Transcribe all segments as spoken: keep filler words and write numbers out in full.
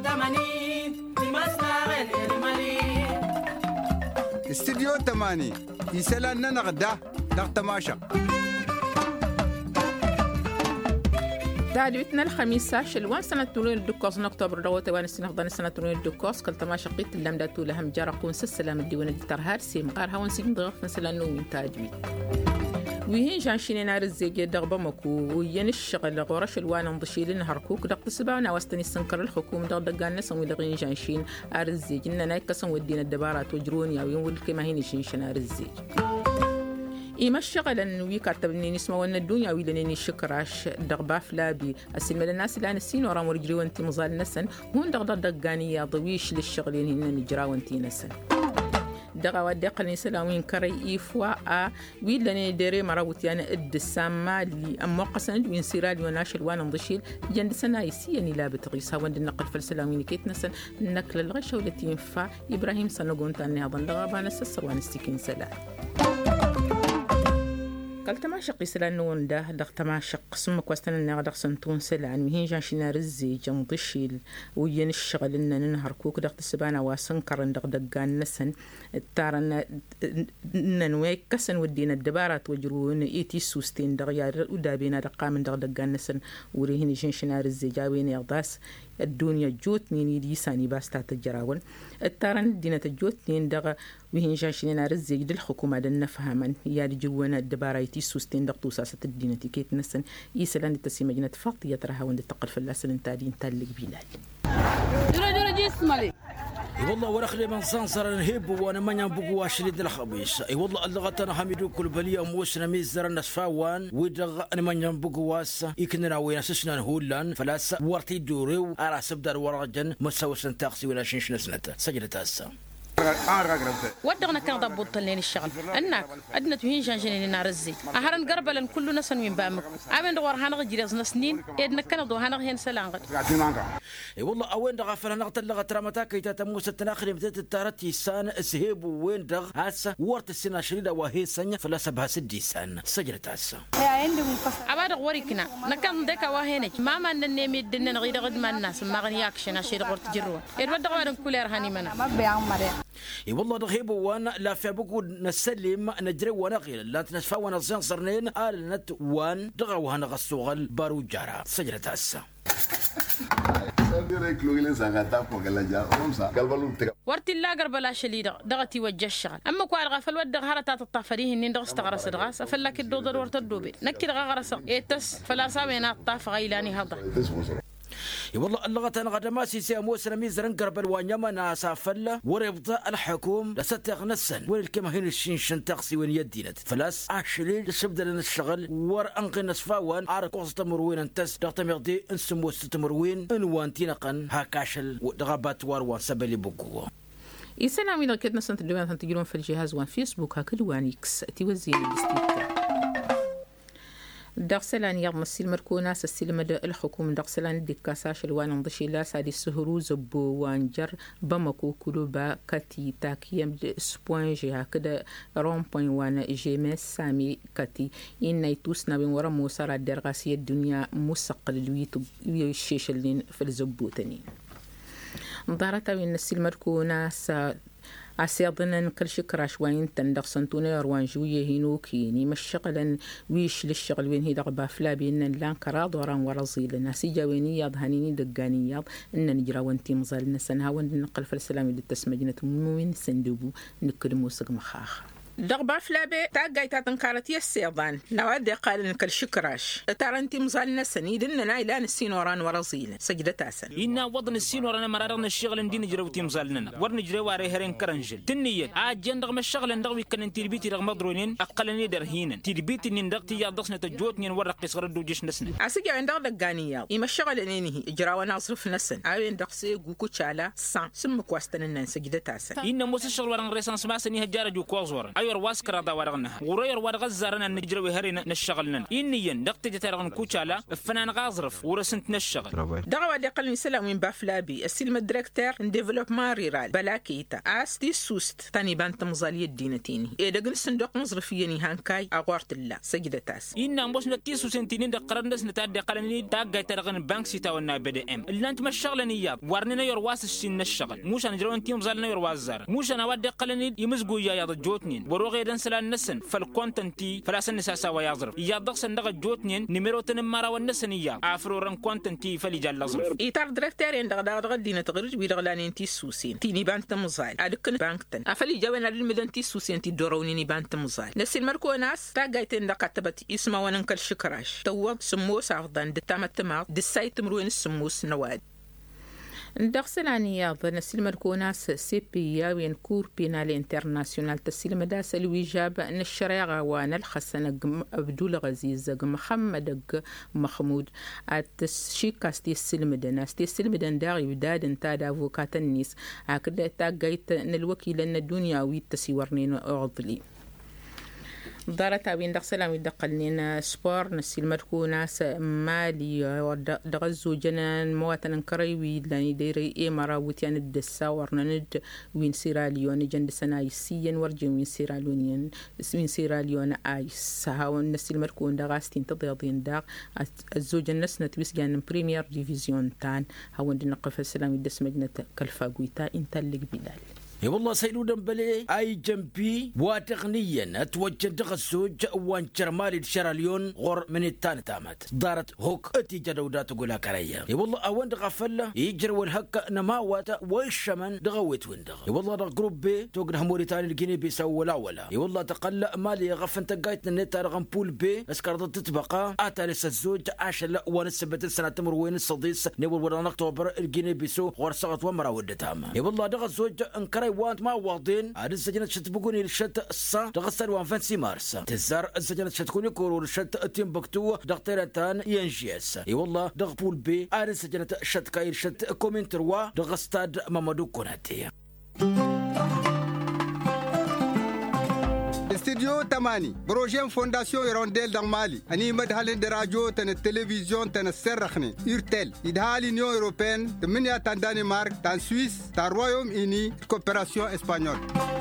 استديو تماني يسألنا نغدا دغ تماشق تعاليتنا الخميس شلوان سنة تولين الدكوس نكتوبر روت وان سنة غضان سنة تولين الدكوس كل تماشى قيت اللام داتو لهم جارقون سلسلام الديوان الترهار سيم غار هون سيم ضغف مثلا نوم تاجوي وهين جانشين نار الزيجي دغبا مكو وين الشغل غورش الوان نضشيل نهركوك دق تسبانا واستني السنكر الحكومة دغ دقان نسوي دغين جانشين ار الزيج اننا يكسن ودينا الدبارات وجرون يا وين كما هين شين نار الزيج إما الشغل أن ويكاتبني نسمع وأن الدنيا ويلني شكراش دغبا فلابي السلمة للناس اللي أنا السين ورا مرجري وأنتي مزال نسن هون دغ دقانية ضويش للشغلين هن نجرا وأنتي نسن دغا ودق النسلاوين كري إيفوا آ ويلني دري مراوتي أنا إد السامة اللي أم وقصنا وين سيرال وناشر وانا مضشيل جند سنة يسيني لا بتغيسها وند النقل فلسلاوين كيت نسن نكل الغشة والتي ينفع إبراهيم سنقون تاني هذا دغا بانا سسر وانا استكين سلام قال تماشق يسلانون ده دغ تماشق سمك واستنى دغ سنتون سلعن مهين جانشنا رزي جنضشيل وين الشغل إننا ننهر كوك دغ تسبانا واسنكرن دغ دقان نسن التارن ننويك كسن ودينا الدبارات وجرون إيتي سوستين دغ يار ودابينا دقامن دغ دقان نسن وريهن جانشنا رزي جاوين يغداس الدنيا جوتني نيدي ساني باس تجراون التارن دينا تجوتني دغ وهين جانشنا رزي دل الحكومة دل نفهمن يا جوانا الدبارات سوستين دقتو ساسة الدينة كيت نسن يسلان التسيمة جنة فاقية تراها وند تقل في اللاسل انتادين تالك بلاد جرى جرى جسمالي والله ورخلي من صنصر نهيب وانا ما ينبقوا واشريد الخبيث اي والله اللغتنا حميدو كل بليه موسنا ميزر نسفاوان ودغ انا ما ينبقوا واس يكننا وين اسسنا نهولان فلاس ورتي دوريو ارا سبدر ورجن مسوسن تاخسي ولا شنش نسنته سجلت هسه ودغنا كان ضبط لين الشغل انك ادنا توين جانجين نار الزي اهرن قربلن كل نسن وين بامك امن دغور هانغ جيرز نسنين ادنا كان دو هانغ هين سلانغ اي والله اوين دغ فلان نقتل لغه ترامتا كيتا تموس التناخر متت التارتي سان اسهيب وين دغ هاسه ورت السنه شريده وهي سنه فلا سبها سدي سان سجلت هاسه ابا دغ وريكنا نكان ديكا واهينك ماما ننمي دنا غير غد ما الناس ما غنياكشنا شي دغورت جرو اد دغ كولير هاني منا ما بيعمر اي والله رهيب وانا لا في بقول نسلم نجري وانا غير لا تنسفا وانا زين صرنين قال نت وان دغوا هنا غسوغل بارو جارا سجلت هسه ورتي لا قرب لا شليده دغتي وجه الشغل اما كو الغفل ود غرتات الطافريه ان دغ استغرس دغاس فلك الدودر ورت الدوبي نكي دغ غرس يتس فلا ساوينا الطاف غيلاني هذا اي والله اللغة انا غدا ما سي موسى ميزرن قرب الوانيما ناسا فله وربط الحكوم لستغ نسن والكما هين الشين تقسي وين يدينت فلاس اشلي لسبدا لنا الشغل ور انقي نسفاوان ار كوس تمروين انتس دغتمر دي انسمو ستمروين انوان تينقن هاكاشل دغبات وروان سبلي بوكو يسلام اذا كدنا سنت الدوان تجرون في الجهاز وان فيسبوك هكل وانيكس توزي الاستيكا دغسلان يغم السلم مركوناس السلم الحكومة دغسلان ديكاساش الوان نضشيلا سادي السهرو زبو وانجر بمكو كلوبا كاتي تاكيام سبوانجي هكذا رون بوين وانا جيمس سامي كاتي إن يتوس نبين ورا موسارا درغاسية الدنيا مسقل الويتو يشيشلين في الزبو تاني نظارتا وين السلم مركوناس أسيادنا كل شكراش وين تندق سنتوني أروان جوية هينو كيني مش شغلا ويش للشغل وين هي دغبا فلا بينا لان كراض وران ورزيلنا سيجا ويني ياض هانيني دقاني ياض إن نجرا وانتي مظال نسنها وان نقل فالسلام اللي تسمجنة موين سندوبو نكرمو سق مخاخ دغبا فلابي تاقاي تاتنكارتي السيضان نوادي قال انك الشكراش تارنتي مزالنا سنيد اننا الى السين وران ورزيل سجدة تاسن إنا وضن السين ورانا مرارنا الشغل ندي نجروتي مزالنا ورنجري واري هرين كرنجل تنية عاجين رغم الشغل ندغوي كان تيربيتي رغم مضرونين اقلني درهينا تيربيتي ندغتي يا دصنا تجوتني ورق قصر دوجش نسن اسجا عندك دغانيا اما الشغل انني اجراوا ناصرف نسن اوين دقسي غوكو تشالا سان سمك واستنن سجدة تاسن إنا موس الشغل وران ريسانس ما سني هجاره جو كوزور غراير واسكرا دا ورغنها غراير ورغزارنا نجري وهرنا نشغلنا إني دقت جترغن كوتشالا فنان غازرف ورسنت نشغل دغوا دقل مثلا من بافلابي السلم الديريكتور ديفلوبمون ريرال بلاكيتا استي سوست تاني بان تمزالي الدينتيني اي دغن صندوق مصرفيني هانكاي اغورت الله سجدتاس إن مش نتيسو سنتين دقرندس نتاد قلني داغ ترغن بانك سيتا ونا بي دي ام اللي انت مشغلني ياب ورننا يرواس السن الشغل موش انا جرو انتي مزالنا يروازار موش انا ود قلني يمزغو يا يا جوتنين وروغي دن سلان نسن فالكونتنتي فلاسن نساسا ويازرف يا دق صندوق جوتنين نيميرو تنمارا ونسن ياب افرو رن كونتنتي فلي جال لازرف ايتار ديريكتور ان دغ دغ دينا تغرج بي دغلان انتي سوسين تيني بان تمزال ادكن بانكتن افلي جونا المدنتي سوسين تي دوروني بان تمزال نسل مركو ناس تاغايتن دقتبت اسما وننكل شكراش تو سموس عفضان دتامتما دسايت مروين السموس نواد دخسلانية ظن السلم الكوناس سيبيا وين كور بينال انترناسيونال تسلم دا سلوي جاب ان الشريعة وانا الخسنة عبدول غزيز محمد محمود التشيكا ستي السلم دنا ستي السلم دن داغي وداد انتاد افوكات النيس هكذا تاقايت ان الوكيل ان الدنيا ويتسيورنين اغضلي دارت أبين دخسلام يدقلنين سبور نسيل مركو ناس مالي ودغزو جنان مواتن كريوي لاني ديري إيه مراوتيان الدسا ورنند وين سيراليون جند سنايسيا ورجي وين سيراليون وين سيراليون آيس هاون نسيل مركو دغاستين تضيضين داغ الزوجن نسنة بيسجان بريمير ديفيزيون تان هاون دنقف السلام يدس مجنة كالفاقويتا انتلق بلال يا والله سيلو دمبلي اي جنبي وتقنيا اتوجه دغسوج وان شرمالي شراليون غور من التان تامت دارت هوك اتي جدودات تقولها كريا يا والله اوان دغفله يجر والهك نماوات والشمن دغويت وين دغ يا والله دغ جروب بي توقن موريتاني الجيني بيسو ولا ولا يا والله تقلق مالي غفن تقايت النت رغم بول بي اسكرت تتبقى اتى لسه الزوج عشان ونسبت السنه تمر وين الصديس نور ولا اكتوبر الجيني بيسو غور سقط ومرا ودتها يا والله دغ الزوج انكر وانت ما واضين عاد السجنة شتبقوني للشت الصا دغسل وان فانسي مارس تزار السجنة شتكوني كورو للشت تيمبكتو دغطيرتان ينجيس اي والله دغ بول بي عاد السجنة شت كاير شت كومنتروا دغستاد مامادو كوناتي استديو تماني بروجين فونداسيون يرونديل دان مالي اني مدهالين دراجو تن التلفزيون تن السرخني يرتل يدهالي نيو اوروبين تمنيا تان دانمارك تان سويس تان رويوم اني كوبيراسيون اسبانيول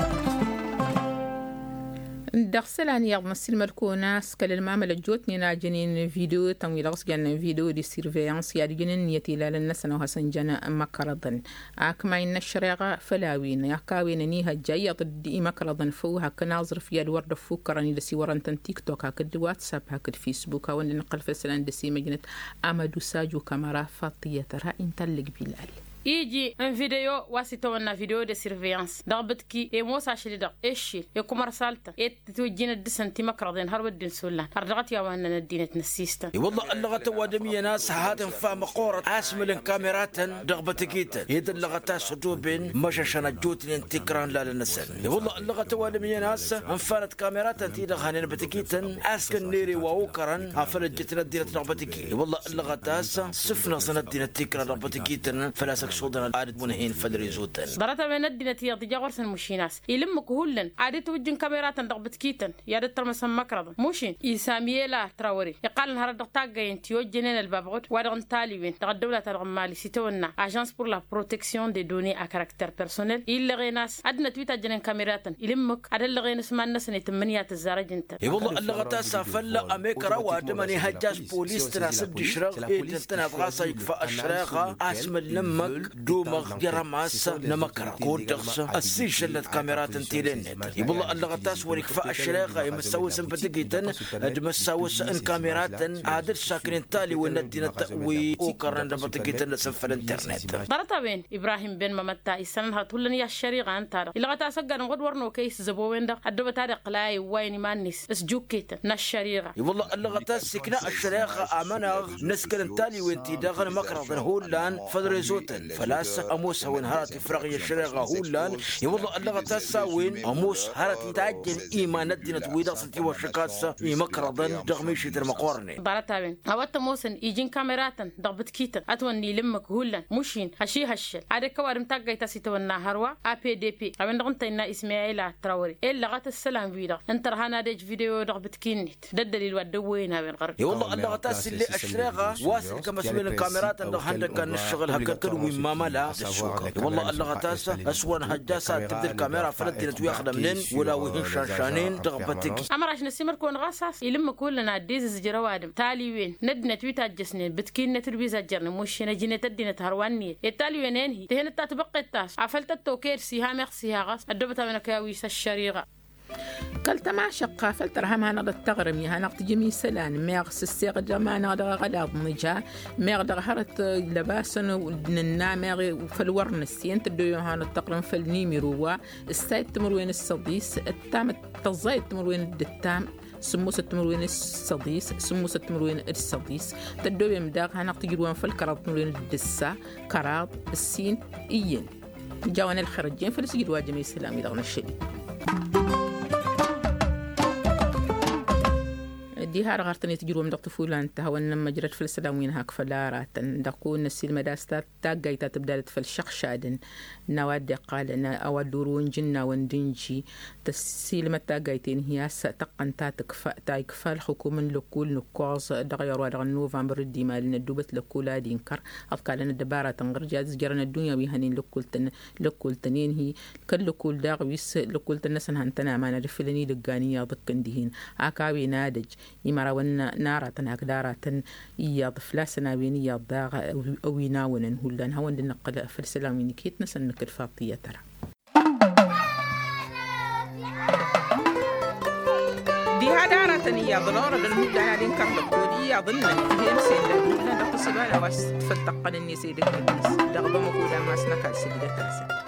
دخسلاني يغض نسيل مركوناس كل المعمل الجوتني ناجنين فيديو تمويل غص جن فيديو دي سيرفيانس يعني جنين نيتي لالناس وحسن جنا مكرضن عكما إن الشريعة فلاوين يحكاوين نيها جاية ضد مكرضن فوها كناظر في الورد فوكراني لسي ورنتن تيك توك هكذا واتساب هكذا فيسبوك وان نقل فسلان دسي مجنة أمدو ساجو كاميرا فاطية ترى انتلق بلال يجي ان فيديو واسيتونا فيديو دي سيرفيانس دغبتكي اي موسى شلي دغ ايشي يكم رسالته اي توجينا الدسنتي مكرضين هرب الدين سولان ارغت يا وانا ندينه نسيستا والله اللغه وادميه ناس هذا فاهم قوره اسمل كاميرات دغبتكيت يد اللغه سدوبين مششنا جوتين تكران لا للنسل والله اللغه وادميه ناس انفرت كاميرات انت دغانين بتكيت اسكن نيري واوكرن افلجت ندينه دغبتكي والله اللغه تاس سفنا سندينه تكران دغبتكيت فلاسك صودنا عادت منهين فدري زوتن ضرتا من الدنيا تيجي غرسن مشيناس يلمك هولن عادت وجن كاميرات دغبت كيتن يا دت ترمس مكرض موشين يساميلا تراوري يقال نهار دغتاغ انتيو جنين البابغوت ودغن تاليوين دغ الدوله ترغمالي سيتونا اجانس بور لا بروتيكسيون دي دوني ا كاركتير بيرسونيل يلا غيناس ادنا تويتا جنين كاميرات يلمك ادل غينس ما الناس نتمنيات الزرج انت اي والله اللغه سافل اميكرا وادمني هجاس بوليس تناسب دشرغ اي تنتنا بغاسا يكفى الشراغه اسم لمك دومغ جرماس نمكر كودغس السيشلة كاميرات انتيلين يبلا اللغتاس وريكفاء الشراغة يمساوي سنبتقيتن دمساوي ان كاميرات عادل ساكنين تالي وندينا تقوي اوكرن دبتقيتن لسنف الانترنت برتا بين ابراهيم بن ممتا يسنها تولن يا الشريغة انتار اللغتا سقا نغد ورنو كيس زبوين دق عدو بتاريق لاي وين مانيس اسجوكيتن نالشريغة يبلا اللغتاس سكنا الشراغة امنغ نسكن تالي وانتي داغن مكرضن هولان فدريزوتن فلاس أموس وين هرات فرقي الشرقة هولان يوضع اللغة تساوين أموس هرات تعجل إيمان الدين ويدا ستي وشكاس يمكرضن دغميشي المقورني بارتابين أوت موسن يجين كاميراتن ضربت كيتن أتوني لمك هولان مشين هشي هشل هذا كوارم تاجي تسيتونا هروا أ بي دي بي أبن دغنت إن إسماعيل تراوري إلا غت السلام فيدا أنت رهنا ديج فيديو ضربت كينت ده الدليل ودوينها بين غرب يوضع اللغة تاس اللي الشرقة واسل كمسؤول الكاميرات عند عندك كان الشغل هكا كروي ماما لا والله اللغة تاس أسوان هجاسة تبدل الكاميرا فلت نتوي أخذ منين ولا وين شانشانين ضربتك أمر عشان نسمر كون غاساس يلم كلنا ديز زجروادم تالي وين ندنا توي تاجسنين بتكين نتربي زجرنا مش نجينا تدينا تهروانية التالي وينين هي تهنا تتبقى التاس عفلت التوكير سيها مخسيها غاس الدبتة من كاويس الشريرة قلت ما شقة فلترها ما نقدر تغرمي ها نقد جميع سلان ميغس السيغ جما نقدر غلاض نجا ميغدر هرت لباسن ودننا ميغ فالورن السين تدو هان التقرن فالنيميروا السايت تمروين الصديس التام التزايد تمروين الدتام سموس التمروين الصديس سموس التمروين الصديس تدو يمداغ ها نقد جروان فالكراد تمروين الدسا كراد السين إيين جاوان الخرجين فلسجد واجمي السلام يدغن الشديد دي هار غارتني تجرو من دقت فولان تهون لما جرت في السلامين هاك فلارات دقون السيل مداستا تاجيتا تبدا تفل شخشادن نواد قال انا اودورون جنا وندنجي تسيل متاجيتين هي تقن تاتك تايك فالحكومه لكل نقاص دغير ودغ نوفمبر دي مال ندوبت لكولا دينكر افكار لنا دباره تنغرجاز جرنا الدنيا بيهنين لكل تن لكل تنين هي كل كل داغويس لكل تنسن هنتنا ما نرفلني دغانيه ضكندهين اكاوي نادج يمرا ون نارة أقدارة يض فلاسنا بيني يضاغ أو يناون هولان هون لنقل فلسلام ونكيت نسن نكل فاطية ترى دي هدارة يضلورة بالمدة هذين كرلقودي يضلنا هي مسيلة هذا قصبانا واس تفتقن الني سيدك الناس دغبا مقودا ما سنكال سيدة ترسل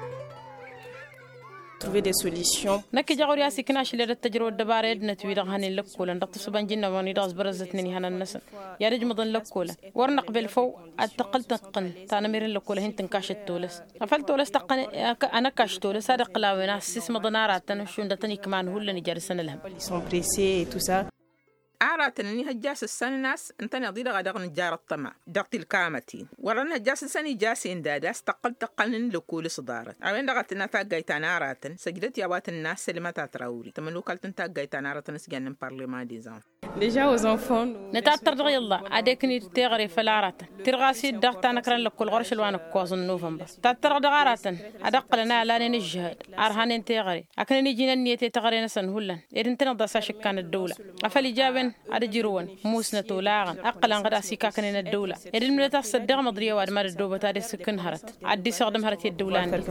trouver des solutions. نك جاوريا سكناش اللي التجربة الدبارة نتوي دغهن لكولا نقط سبان جنا وني داس برزتني هنا الناس يا رج مضن لكولا ورنق بالفو التقل تقن تانمير لكولا هنت نكاش التولس قفلت تولس تقن أنا كاش تولس هذا قلاونا سيس مضنارات تنشون دتني كمان هو اللي نجارسنا لهم. Ils sont pressés et tout ça. أعراتني هجاس السنة ناس أنت نضيد غادق نجار الطمع دقت الكامتين ورنا هجاس السنة جاسين داداس تقل تقلن لكول صدارت عوين دغتنا تاقايتان أعراتن سجدت يابات الناس اللي ما تتراوري تمنو كالتن تاقايتان أعراتن سجن برلمان ديزان Déjà aux enfants. نتاتر دغي الله أديكني تغري فلاراتن ترغاسي دغت أنا كرن لكول غرش الوان كوز نوفمبر تاتر دغاراتن أدق لنا لا نجهد أرهان تغري أكن نجينا نيتي تغري نسن هلا إذن تنضى ساشكان الدولة أفلي جابن على جيرون موسنا تولاغن أقل عن غراسي كاكنين الدولة إذن من تصدق مضرية وادمار الدوبة تاري سكن هرت عدي سقدم هرت الدولة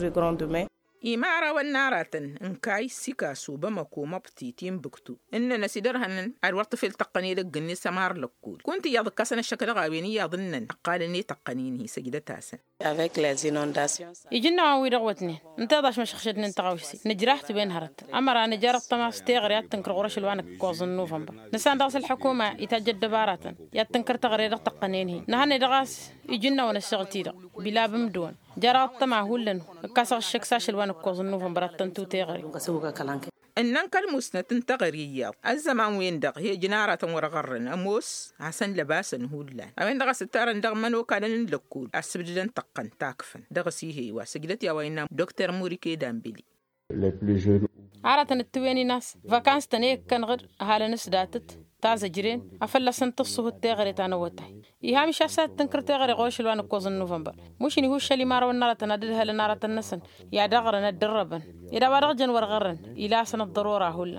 إمارة والناراتن إنكاي سيكاسو بمكو مبتيتين بكتو إن نسيدرهن الورط في التقني لقني سمار لكول كنت يضكسن الشكل غابيني يظنن أقالني تقنيني سجدة تاسن avec les inondations. يجينا عوي رغوتني انت ضاش مش خشدن انت غاوسي نجرحت بين هرت أمر أنا جرب طماس تغريات تنكر غرش الوان كوز نوفمبر نسان داس الحكومة يتجد دبارات يا تنكر تغرير تقنينه نهني دغاس يجينا ونشتغل تيرا بلا بمدون جرى طمع هولن كاسر الشكساش الوان كوز نوفمبر تنتو تغري إنن كالموسنة تنتغريات الزمان وين دغ هي جنارة ورغرن أموس عسن لباسن هولان أوين دغ ستارن دغ منو كالن لكول أسبجدن تقن تاكفن دغ سيهي واسجدت يا وينام دكتور موريكي دامبيلي عارة التويني ناس فاكانس تنيك كان غير هالا نس داتت تازا جرين أفلا سنتصه التغري تانوتاي إيهامي شاسات تنكر تغري غوش الوان كوز نوفمبر مش إني هو الشالي مارو النارة تنادلها لنارة النسن يا دغرن الدربن إذا ورغجن ورغرن إلا سن الضرورة هولا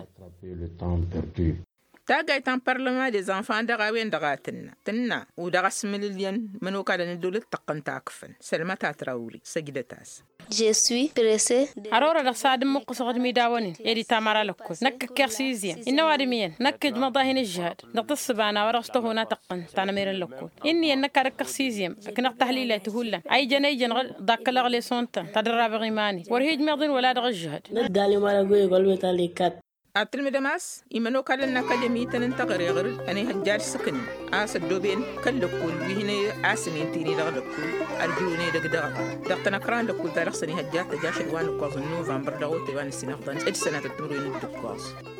تاقاي تان برلمان دي زنفان دغا وين دغاتنا تنا ودغا سمليليان منو كادا ندول تقن تاكفن سلمتا تراوري سجدتاس Je suis pressée. أرورا رصاد مقص غدمي داونين يدي تامارا لكل نك كيرسيزيا إنه وادميا نك مضاهن الجهاد نقص بانا ورشته هنا تقن تانمير لكل إني إنك ركسيزيا كنا تحليلة تهلا أي جناي جن ضاك لغلي صنطة تدرب غيماني ورهيج ماضين ولا دغ الجهاد ندالي ما نقول يقول بتالي كات أتلم دماس إيمانو كلنا كلمي تنتقر يغر أنا هجار سكني آس الدوبين كل كل وهنا آسنين تيني دغ كل أرجوني دغ دغ دغتنا كران لكل تاريخ سني هجار تجاش الوان قاز نوفمبر دغوت وان السنة خدان إد سنة تمرين الدكاس